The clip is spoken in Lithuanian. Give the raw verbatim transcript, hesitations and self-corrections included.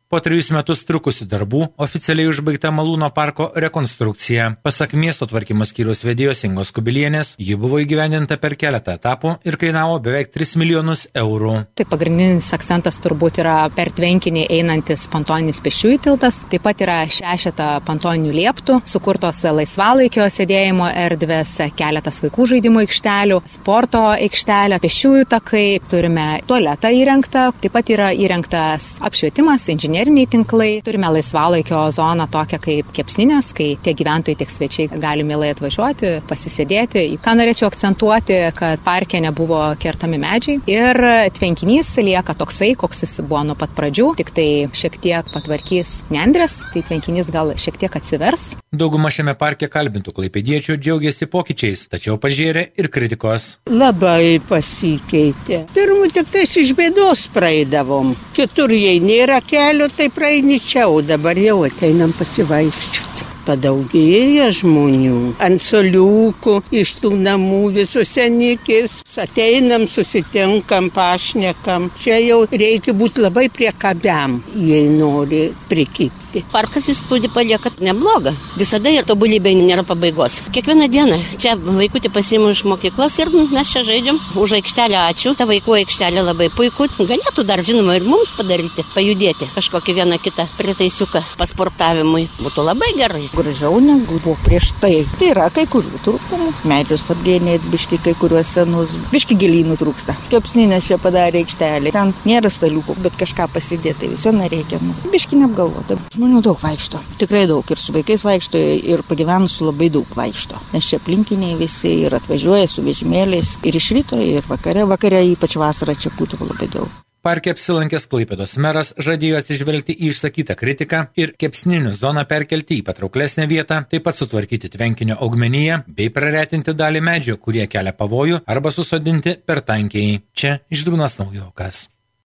Po trejus metus trukusių darbų oficialiai užbaigta Malūno parko rekonstrukcija. Pasak miesto tvarkymo skyriaus vedėjos Ingos Kubilienės, ji buvo įgyvendinta per keletą etapų ir kainavo beveik tris milijonus eurų. Tai pagrindinis akcentas turbūt yra per tvenkinį einantis pontoninis pėsčiųjų tiltas. Taip pat yra šešeta pontoninių lieptų, sukurtos laisvalaikio sėdėjimo erdvės, keletas vaikų žaidimų aikštelių, sporto aikštelė, pėsčiųjų takai, turime tualetą įrengtą, taip pat yra įrengtas apšvietimas, inžinerija. Inžineriniai tinklai. Turime laisvalaikio zoną tokią kaip kepsninės, kai tiek gyventojai, tiek svečiai gali mielai atvažiuoti, pasisėdėti. Ką norėčiau akcentuoti, kad parke nebuvo kertami medžiai ir tvenkinys lieka toksai, koks jis buvo nuo pat pradžių, tik tai šiek tiek patvarkys nendrės, tai tvenkinys gal šiek tiek atsivers. Dauguma šiame parke kalbintų klaipėdiečių džiaugiasi pokyčiais, tačiau pažėrė ir kritikos. Labai pasikeitė. Pirmų tik tais iš bėdos praeidavom. Kitur jei nėra kelio, tai praeini čia, o dabar jau ateinam pasivaikščioti. Padaugėja žmonių. Ant soliukų, iš tų namų visus senikis. Ateinam, susitinkam, pašnekam. Čia jau reikia būti labai priekabiam, jei nori prikipti. Parkas įspūdį palieka neblogą. Visada ir tobulybė nėra pabaigos. Kiekvieną dieną čia vaikutį pasiimu iš mokyklos ir mes čia žaidžiam. Už aikštelę ačiū. Ta vaikų aikštelė labai puiku. Galėtų dar, žinoma, ir mums padaryti, pajudėti kažkokį vieną kitą pritaisiuką pasportavimui. Būtų labai gerai. Gražiau negu buvo prieš tai. Tai yra kai kurių trūkumų. Medžius apgenėt, biški kai kuriuos senus, biški gilynų trūksta. Kepsninės čia padarė aikštelė. Ten nėra staliukų, bet kažką pasidėti visą reikia. Nu, biški neapgalvota. Žmonių daug vaikšto. Tikrai daug. Ir su vaikais vaikšto, ir pagyvenusių labai daug vaikšto. Nes čia aplinkiniai visi ir atvažiuoja su vežimėliais. Ir iš ryto, ir vakare. Vakare ypač vasarą čia būtų labai daug. Parke apsilankęs Klaipėdos meras žadėjo atsižvelgti į išsakytą kritiką ir kepsninių zoną perkelti į patrauklesnę vietą, taip pat sutvarkyti tvenkinio augmeniją bei praretinti dalį medžių, kurie kelia pavojų, arba susodinti per tankiai. Čia Žydrūnas Naujokas.